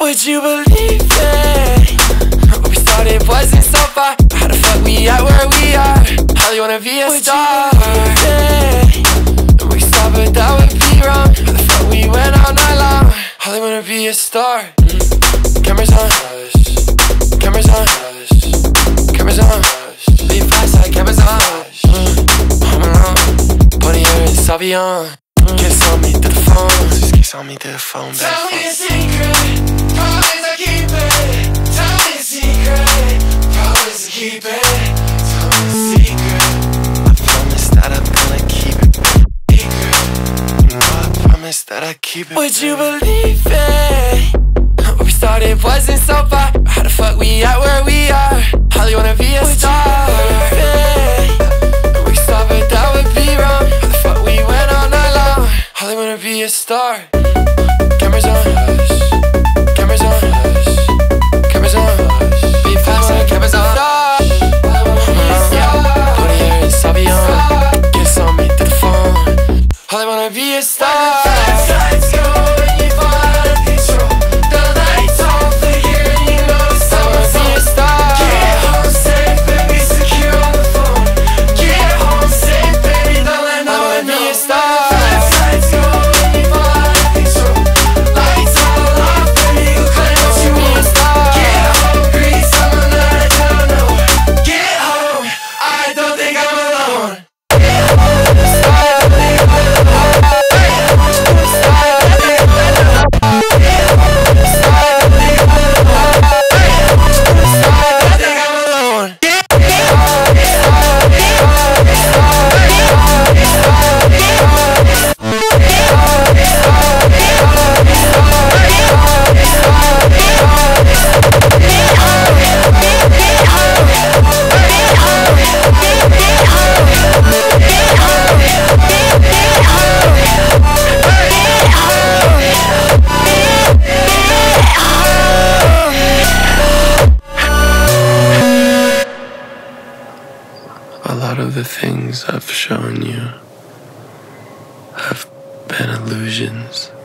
Would you believe it? What we started wasn't so far. How the fuck we at where we are? Holly wanna be a star. We stop but that would be wrong. How the fuck we went all night long? Holly wanna be a star. Cameras on, cameras on, cameras on. Be fast like cameras on. Home alone, body hair and Savion. Kiss on me through the phone, just kiss on me through the phone. Tell me a secret, promise I keep it. Tell me a secret, promise I keep it. Tell me a secret, I promise that I'm gonna keep it secret. You know I promise that I keep it. Would you believe it? What we started wasn't so far. How the fuck we at where we are? Holly wanna be a star. We stop but that would be wrong. How the fuck we went all night long? Holly wanna be a star. Cameras on, cameras on, cameras on. Be fast like cameras on. Body hair and Savion. Kiss on me through the phone. Holly wanna be a star. lights go and you fall out of control. The lights on flicker and you know it's I wanna be a star. Get home safe, baby, secure on the phone. Get home safe, baby, don't let no one know. I wanna be a star. Lights go and you fall out of control. Lights all off, baby, go claim what you want. Get home, grease, I'm another town, no. Get home, I don't think I'm alone. A lot of the things I've shown you have been illusions.